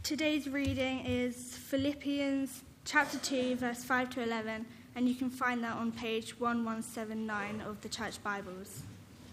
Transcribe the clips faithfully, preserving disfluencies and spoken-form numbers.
Today's reading is Philippians chapter two, verse five to eleven, and you can find that on page eleven seventy-nine of the Church Bibles.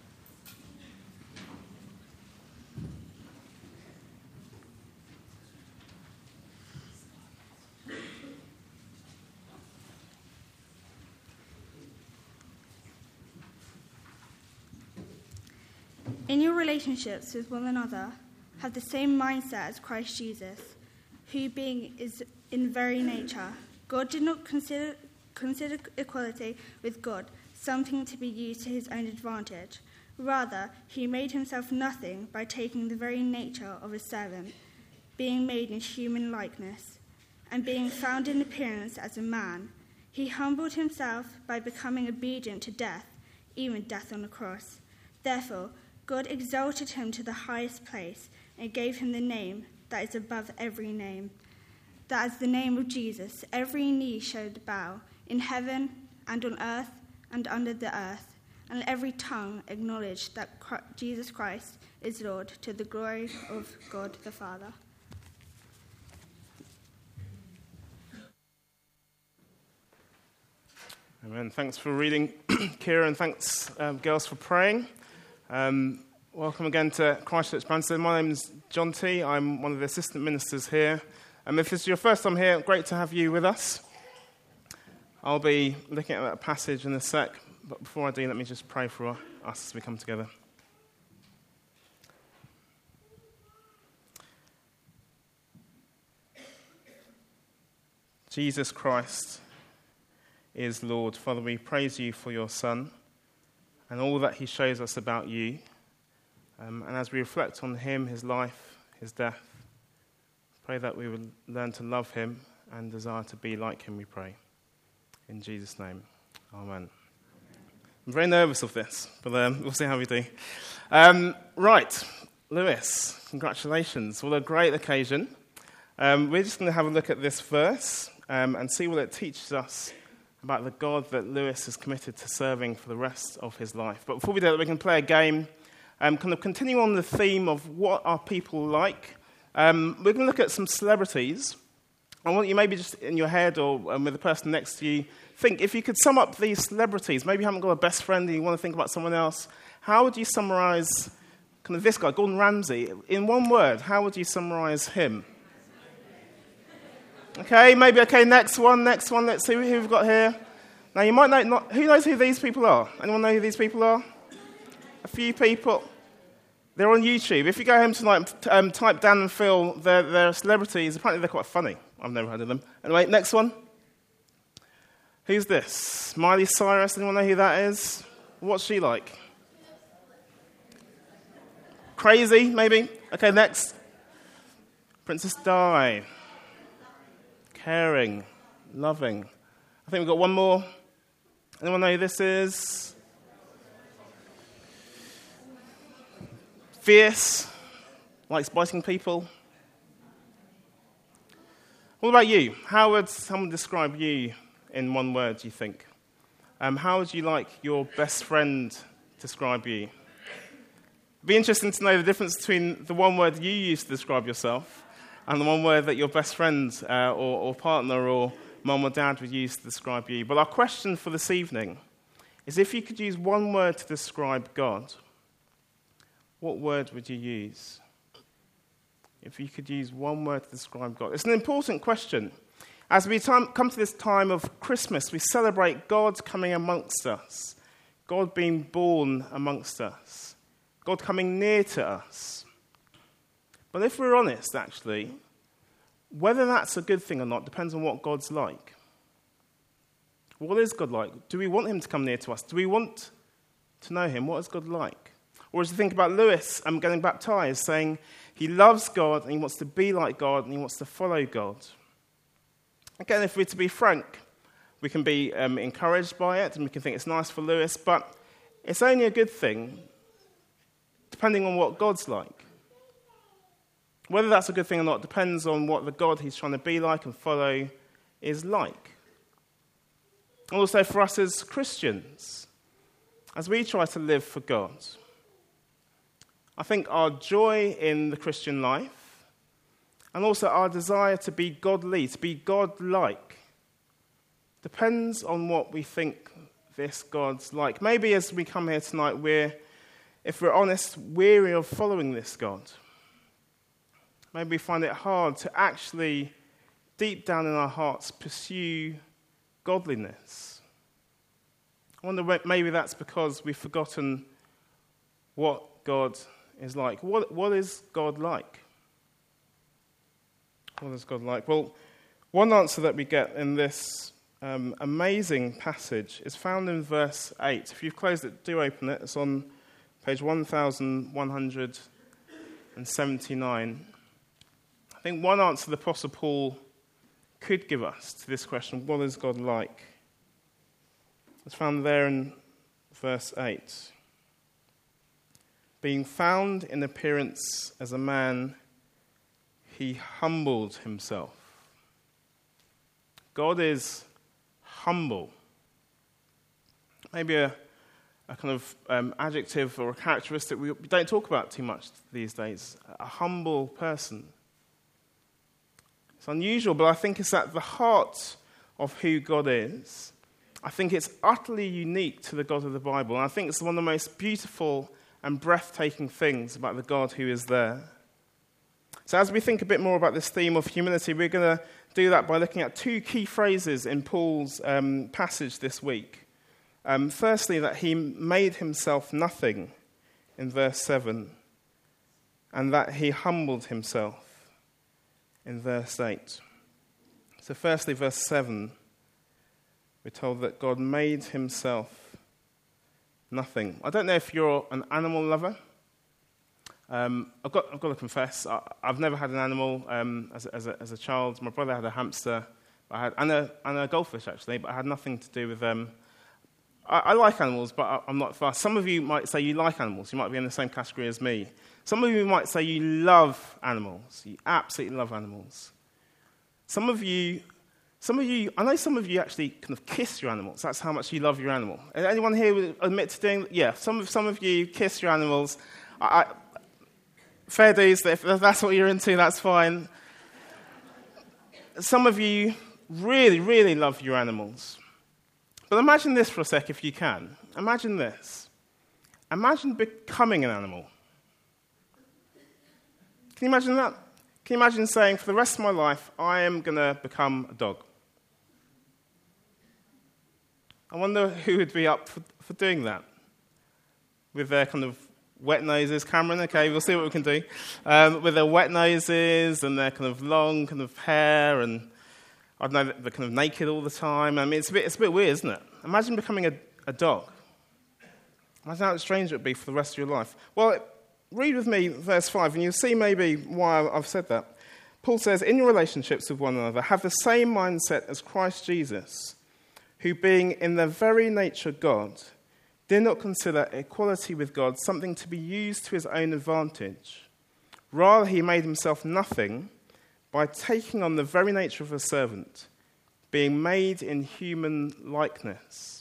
In your relationships with one another, have the same mindset as Christ Jesus, who being is in very nature, God did not consider consider equality with God something to be used to his own advantage. Rather, he made himself nothing by taking the very nature of a servant, being made in human likeness, and being found in appearance as a man. He humbled himself by becoming obedient to death, even death on the cross. Therefore, God exalted him to the highest place and gave him the name that is above every name, that at the name of Jesus every knee should bow, in heaven and on earth and under the earth, and every tongue acknowledge that Jesus Christ is Lord, to the glory of God the Father. Amen. Thanks for reading, Kira, and thanks, um, girls, for praying. Um, welcome again to Christchurch Branston. My name's John T. I'm one of the assistant ministers here. Um, if this is your first time here, great to have you with us. I'll be looking at that passage in a sec, but before I do, let me just pray for us as we come together. Jesus Christ is Lord. Father, we praise you for your Son and all that he shows us about you. Um, and as we reflect on him, his life, his death, pray that we would learn to love him and desire to be like him, we pray. In Jesus' name, amen. I'm very nervous of this, but um, we'll see how we do. Um, right, Lewis, congratulations. What a great occasion. Um, we're just going to have a look at this verse um, and see what it teaches us about the God that Lewis is committed to serving for the rest of his life. But before we do that, we can play a game, um, kind of continue on the theme of what are people like. Um, we're going to look at some celebrities. I want you maybe just in your head or um, with the person next to you, think if you could sum up these celebrities. Maybe you haven't got a best friend and you want to think about someone else. How would you summarize kind of this guy, Gordon Ramsay? In one word, how would you summarize him? Okay, maybe, okay, next one, next one. Let's see who we've got here. Now, you might know, not, who knows who these people are? Anyone know who these people are? A few people. They're on YouTube. If you go home tonight, um, type Dan and Phil, they're, they're celebrities. Apparently, they're quite funny. I've never heard of them. Anyway, next one. Who's this? Miley Cyrus. Anyone know who that is? What's she like? Crazy, maybe? Okay, next. Princess Di. Caring, loving. I think we've got one more. Anyone know who this is? Fierce, likes biting people. What about you? How would someone describe you in one word, do you think? Um, how would you like your best friend describe you? It'd be interesting to know the difference between the one word you use to describe yourself and the one word that your best friend uh, or, or partner or mum or dad would use to describe you. But our question for this evening is, if you could use one word to describe God, what word would you use? If you could use one word to describe God. It's an important question. As we time, come to this time of Christmas, we celebrate God coming amongst us, God being born amongst us, God coming near to us. But if we're honest, actually, whether that's a good thing or not depends on what God's like. What is God like? Do we want him to come near to us? Do we want to know him? What is God like? Or as you think about Lewis um, getting baptized, saying he loves God and he wants to be like God and he wants to follow God. Again, if we're to be frank, we can be um, encouraged by it and we can think it's nice for Lewis, but it's only a good thing depending on what God's like. Whether that's a good thing or not depends on what the God he's trying to be like and follow is like. Also for us as Christians, as we try to live for God, I think our joy in the Christian life and also our desire to be godly, to be God-like, depends on what we think this God's like. Maybe as we come here tonight, we're, if we're honest, weary of following this God. Maybe we find it hard to actually, deep down in our hearts, pursue godliness. I wonder, maybe that's because we've forgotten what God is like. What, what is God like? What is God like? Well, one answer that we get in this um, amazing passage is found in verse eight. If you've closed it, do open it. It's on page one thousand one hundred seventy-nine. I think one answer the Apostle Paul could give us to this question, what is God like? It's found there in verse eight. Being found in appearance as a man, he humbled himself. God is humble. Maybe a, a kind of um, adjective or a characteristic we don't talk about too much these days. A humble person. It's unusual, but I think it's at the heart of who God is. I think it's utterly unique to the God of the Bible. And I think it's one of the most beautiful and breathtaking things about the God who is there. So as we think a bit more about this theme of humility, we're going to do that by looking at two key phrases in Paul's um, passage this week. Um, firstly, that he made himself nothing in verse seven, and that he humbled himself in verse eight. So firstly, verse seven, we're told that God made himself nothing. I don't know if you're an animal lover. Um, I've got, I've got to confess, I, I've never had an animal um, as, a, as, a, as a child. My brother had a hamster, I had, and, a, and a goldfish, actually, but I had nothing to do with them. I, I like animals, but I, I'm not fast. Some of you might say you like animals. You might be in the same category as me. Some of you might say you love animals. You absolutely love animals. Some of you, some of you, I know some of you actually kind of kiss your animals. That's how much you love your animal. Anyone here admit to doing? Yeah, some of some of you kiss your animals. I, I, fair dues. If that's what you're into, that's fine. Some of you really, really love your animals. But imagine this for a sec, if you can. Imagine this. Imagine becoming an animal. Can you imagine that? Can you imagine saying, for the rest of my life, I am going to become a dog? I wonder who would be up for, for doing that with their kind of wet noses. Cameron, okay, we'll see what we can do. Um, with their wet noses and their kind of long kind of hair, and I don't know, they're kind of naked all the time. I mean, it's a bit, it's a bit weird, isn't it? Imagine becoming a, a dog. Imagine how strange it would be for the rest of your life. Well, read with me verse five, and you'll see maybe why I've said that. Paul says, in your relationships with one another, have the same mindset as Christ Jesus, who being in their very nature God, did not consider equality with God something to be used to his own advantage. Rather, he made himself nothing by taking on the very nature of a servant, being made in human likeness.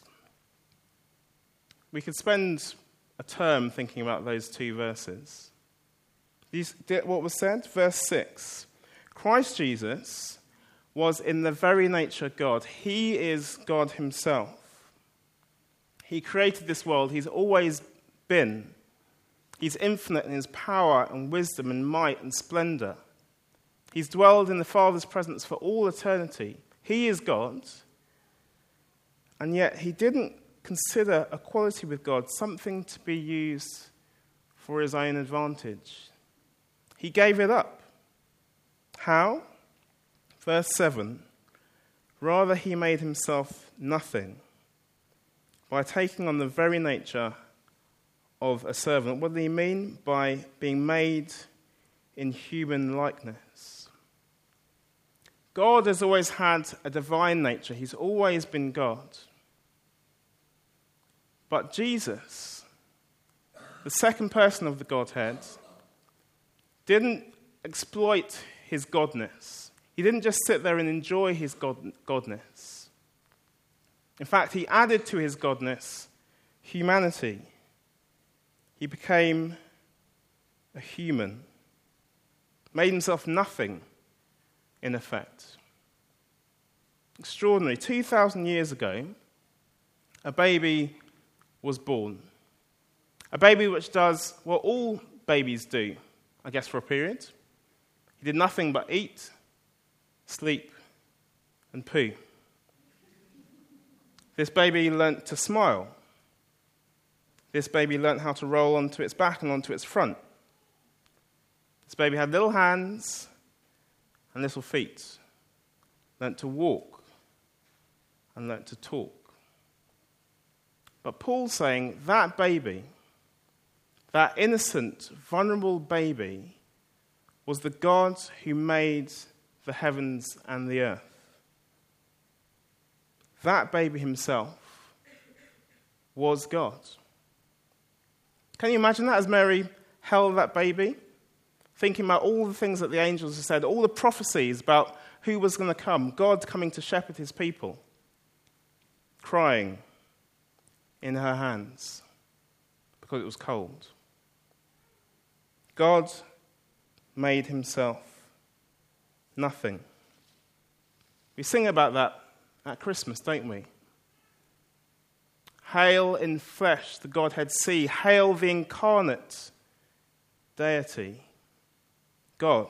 We could spend a term thinking about those two verses. These, what was said? Verse six. Christ Jesus was in the very nature God. He is God himself. He created this world. He's always been. He's infinite in his power and wisdom and might and splendor. He's dwelled in the Father's presence for all eternity. He is God. And yet he didn't consider equality with God something to be used for his own advantage. He gave it up. How? Verse seven. Rather, he made himself nothing by taking on the very nature of a servant. What did he mean by being made in human likeness? God has always had a divine nature. He's always been God. But Jesus, the second person of the Godhead, didn't exploit his godness. He didn't just sit there and enjoy his god- godness. In fact, he added to his godness humanity. He became a human, made himself nothing in effect. Extraordinary. two thousand years ago, a baby was born. A baby which does what all babies do, I guess, for a period. He did nothing but eat, sleep, and poo. This baby learnt to smile. This baby learnt how to roll onto its back and onto its front. This baby had little hands and little feet, learnt to walk and learnt to talk. But Paul's saying that baby, that innocent, vulnerable baby, was the God who made the heavens and the earth. That baby himself was God. Can you imagine that as Mary held that baby? Thinking about all the things that the angels had said, all the prophecies about who was going to come, God coming to shepherd his people, crying in her hands because it was cold. God made himself nothing. We sing about that at Christmas, don't we? Hail in flesh the Godhead see. Hail the incarnate deity. God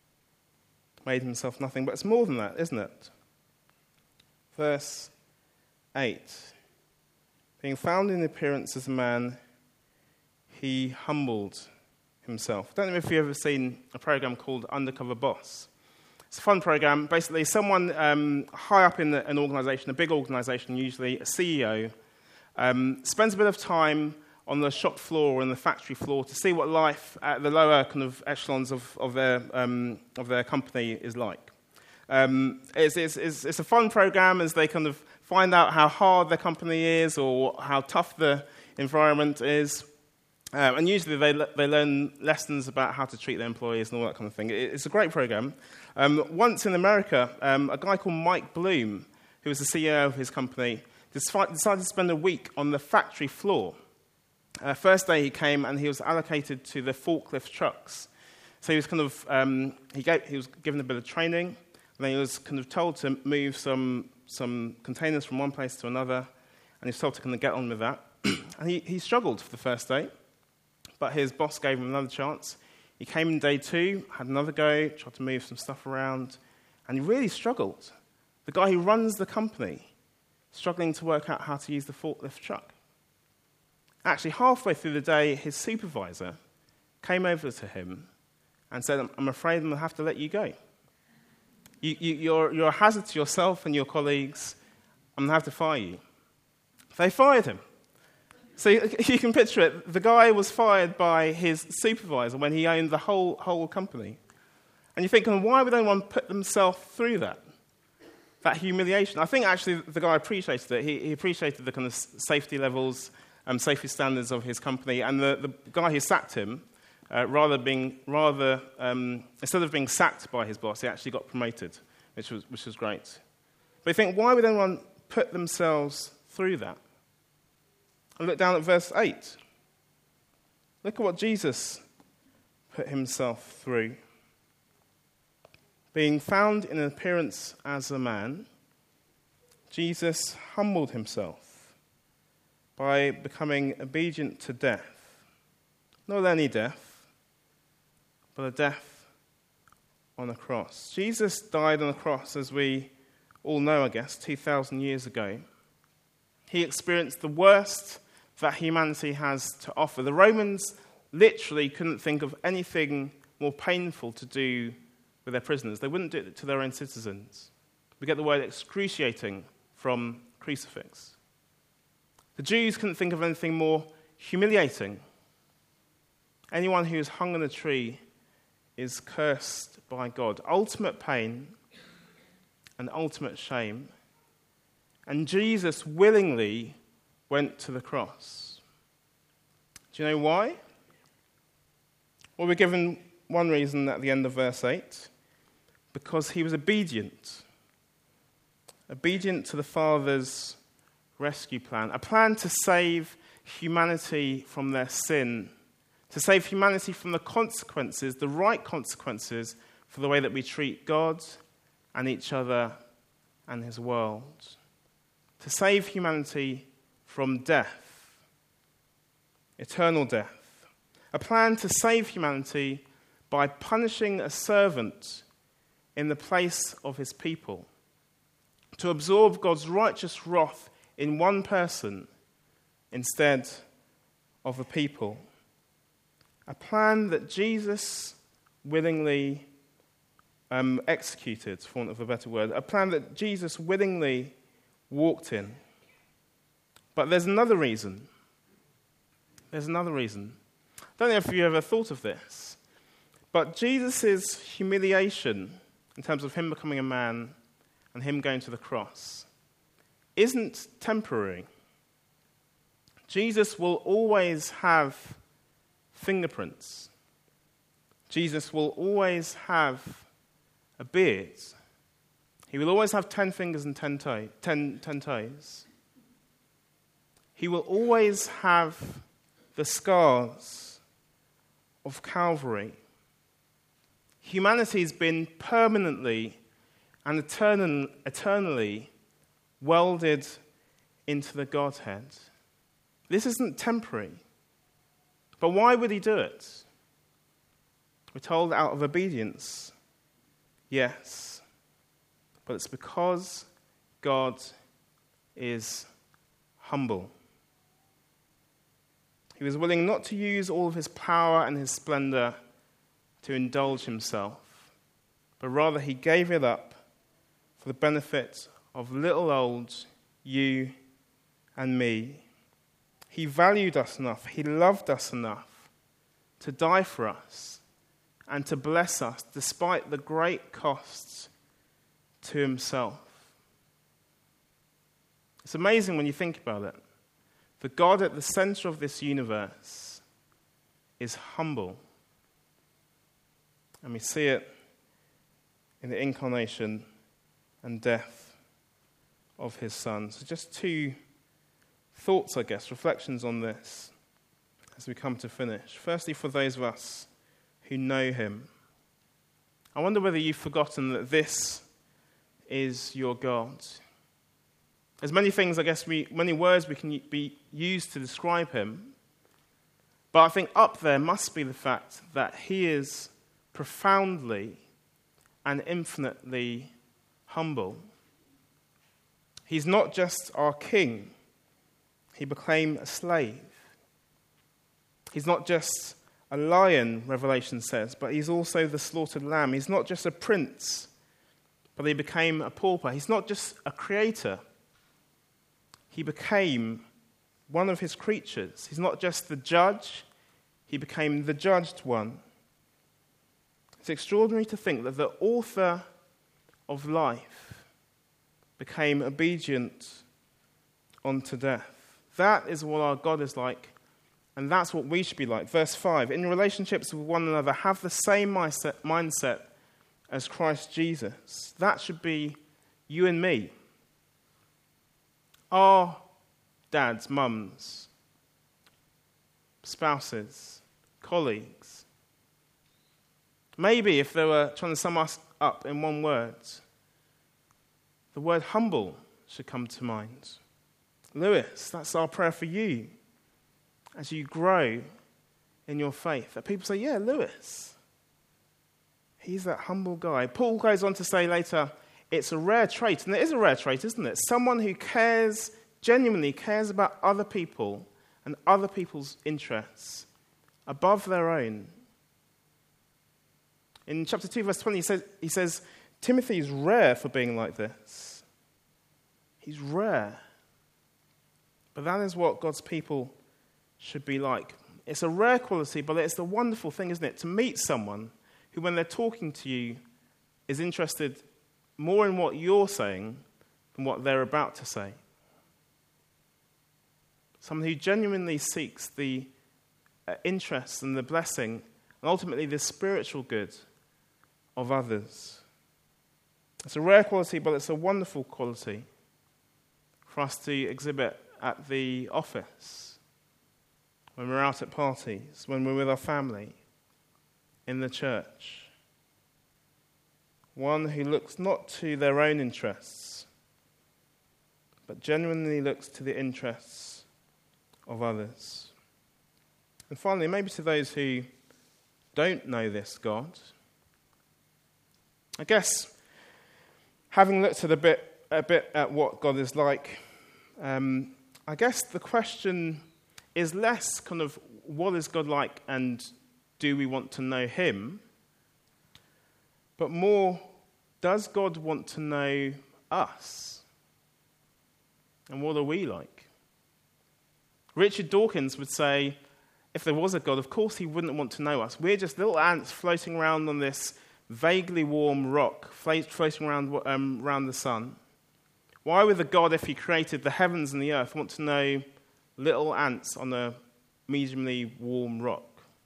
made himself nothing. But it's more than that, isn't it? Verse eight. Being found in appearance as a man, he humbled himself. I don't know if you've ever seen a program called Undercover Boss. It's a fun program. Basically, someone um, high up in the, an organization, a big organization, usually a C E O, um, spends a bit of time on the shop floor or on the factory floor to see what life at the lower kind of echelons of, of their um, of their company is like. Um, it's, it's, it's, it's a fun program as they kind of find out how hard their company is or how tough the environment is. Um, and usually they they learn lessons about how to treat their employees and all that kind of thing. It, it's a great program. Um, once in America, um, a guy called Mike Bloom, who was the C E O of his company, decided to spend a week on the factory floor. Uh, first day he came and he was allocated to the forklift trucks. So he was kind of um, he gave, he was given a bit of training, and then he was kind of told to move some some containers from one place to another, and he was told to kind of get on with that. And he, he struggled for the first day. But his boss gave him another chance. He came in day two, had another go, tried to move some stuff around, and he really struggled. The guy who runs the company, struggling to work out how to use the forklift truck. Actually, halfway through the day, his supervisor came over to him and said, I'm afraid I'm going to have to let you go. You, you, you're, you're a hazard to yourself and your colleagues. I'm going to have to fire you. They fired him. So you can picture it. The guy was fired by his supervisor when he owned the whole whole company. And you think, well, why would anyone put themselves through that? That humiliation. I think actually the guy appreciated it. He, he appreciated the kind of safety levels and safety standards of his company. And the, the guy who sacked him, uh, rather being rather um, instead of being sacked by his boss, he actually got promoted, which was which was great. But you think, why would anyone put themselves through that? And look down at verse eight. Look at what Jesus put himself through. Being found in appearance as a man, Jesus humbled himself by becoming obedient to death. Not any death, but a death on a cross. Jesus died on a cross, as we all know, I guess, two thousand years ago. He experienced the worst that humanity has to offer. The Romans literally couldn't think of anything more painful to do with their prisoners. They wouldn't do it to their own citizens. We get the word excruciating from crucifix. The Jews couldn't think of anything more humiliating. Anyone who is hung on a tree is cursed by God. Ultimate pain and ultimate shame. And Jesus willingly went to the cross. Do you know why? Well, we're given one reason at the end of verse eight. Because he was obedient. Obedient to the Father's rescue plan. A plan to save humanity from their sin. To save humanity from the consequences, the right consequences, for the way that we treat God and each other and his world. To save humanity from death, eternal death. A plan to save humanity by punishing a servant in the place of his people. To absorb God's righteous wrath in one person instead of a people. A plan that Jesus willingly um, executed, for want of a better word. A plan that Jesus willingly walked in. But there's another reason. There's another reason. I don't know if you ever thought of this, but Jesus' humiliation, in terms of him becoming a man and him going to the cross, isn't temporary. Jesus will always have fingerprints. Jesus will always have a beard. He will always have ten fingers and ten, toe, ten, ten toes. He will always have the scars of Calvary. Humanity's been permanently and eternal, eternally welded into the Godhead. This isn't temporary. But why would he do it? We're told out of obedience. Yes. But it's because God is humble. He was willing not to use all of his power and his splendor to indulge himself, but rather he gave it up for the benefit of little old you and me. He valued us enough, he loved us enough to die for us and to bless us despite the great costs to himself. It's amazing when you think about it. The God at the center of this universe is humble. And we see it in the incarnation and death of his Son. So just two thoughts, I guess, reflections on this as we come to finish. Firstly, for those of us who know him, I wonder whether you've forgotten that this is your God. There's many things, I guess, we, many words we can be used to describe him, but I think up there must be the fact that he is profoundly and infinitely humble. He's not just our king. He became a slave. He's not just a lion, Revelation says, but he's also the slaughtered lamb. He's not just a prince, but he became a pauper. He's not just a creator. He became one of his creatures. He's not just the judge, he became the judged one. It's extraordinary to think that the author of life became obedient unto death. That is what our God is like, and that's what we should be like. Verse five, in relationships with one another, have the same mindset, mindset as Christ Jesus. That should be you and me. Our dads, mums, spouses, colleagues. Maybe if they were trying to sum us up in one word, the word humble should come to mind. Lewis, that's our prayer for you as you grow in your faith. That people say, yeah, Lewis, he's that humble guy. Paul goes on to say later, it's a rare trait, and it is a rare trait, isn't it? Someone who cares, genuinely cares about other people and other people's interests above their own. In chapter two, verse twenty, he says, he says Timothy is rare for being like this. He's rare. But that is what God's people should be like. It's a rare quality, but it's the wonderful thing, isn't it? To meet someone who, when they're talking to you, is interested more in what you're saying than what they're about to say. Someone who genuinely seeks the uh, interests and the blessing and ultimately the spiritual good of others. It's a rare quality, but it's a wonderful quality for us to exhibit at the office, when we're out at parties, when we're with our family, in the church. one who looks not to their own interests, but genuinely looks to the interests of others. And finally, maybe to those who don't know this God, I guess having looked at a bit, a bit at what God is like, um, I guess the question is less kind of what is God like and do we want to know him, but more, does God want to know us? And what are we like? Richard Dawkins would say, if there was a God, of course he wouldn't want to know us. We're just little ants floating around on this vaguely warm rock, floating around, um, around the sun. Why would the God, if he created the heavens and the earth, want to know little ants on a mediumly warm rock?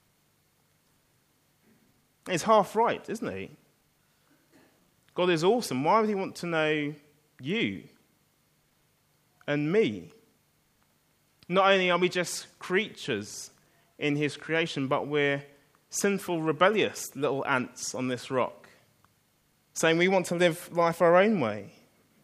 He's half right, isn't he? God is awesome. Why would he want to know you and me? Not only are we just creatures in his creation, but we're sinful, rebellious little ants on this rock, saying we want to live life our own way.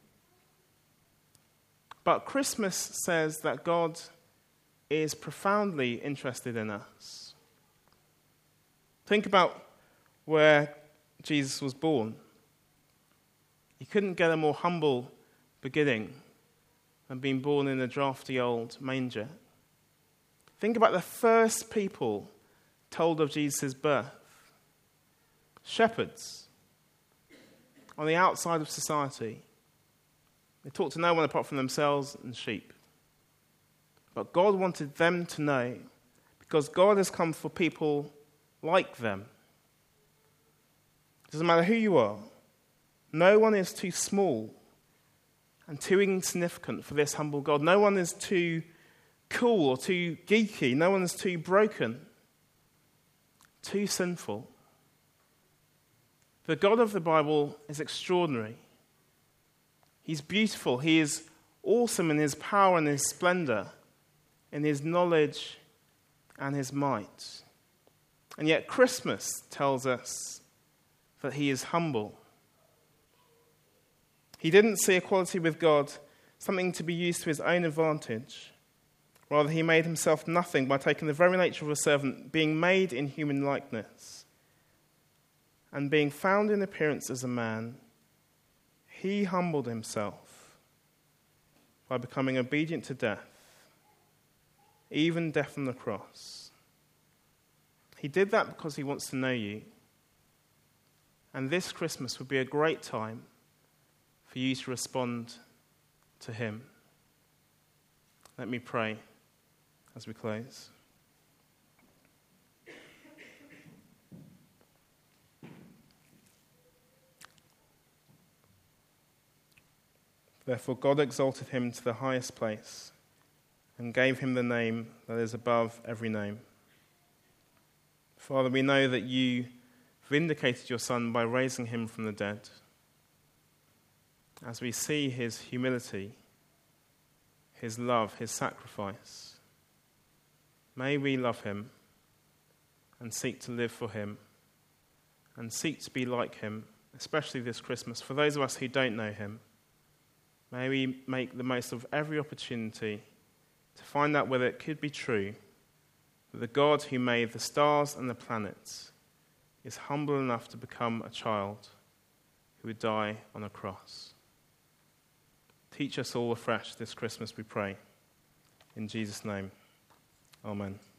But Christmas says that God is profoundly interested in us. Think about where Jesus was born. He couldn't get a more humble beginning than being born in a drafty old manger. Think about the first people told of Jesus' birth. Shepherds on the outside of society. They talked to no one apart from themselves and sheep. But God wanted them to know, because God has come for people like them. It doesn't matter who you are. No one is too small and too insignificant for this humble God. No one is too cool or too geeky. No one is too broken, too sinful. The God of the Bible is extraordinary. He's beautiful. He is awesome in his power and his splendor, in his knowledge and his might. And yet Christmas tells us that he is humble. He didn't see equality with God something to be used to his own advantage. Rather, he made himself nothing by taking the very nature of a servant, being made in human likeness, and being found in appearance as a man. He humbled himself by becoming obedient to death, even death on the cross. He did that because he wants to know you. And this Christmas would be a great time for you to respond to him. Let me pray as we close. Therefore God exalted him to the highest place and gave him the name that is above every name. Father, we know that you vindicated your Son by raising him from the dead. As we see his humility, his love, his sacrifice, may we love him and seek to live for him and seek to be like him, especially this Christmas. For those of us who don't know him, may we make the most of every opportunity to find out whether it could be true that the God who made the stars and the planets is humble enough to become a child who would die on a cross. Teach us all afresh this Christmas, we pray. In Jesus' name, amen.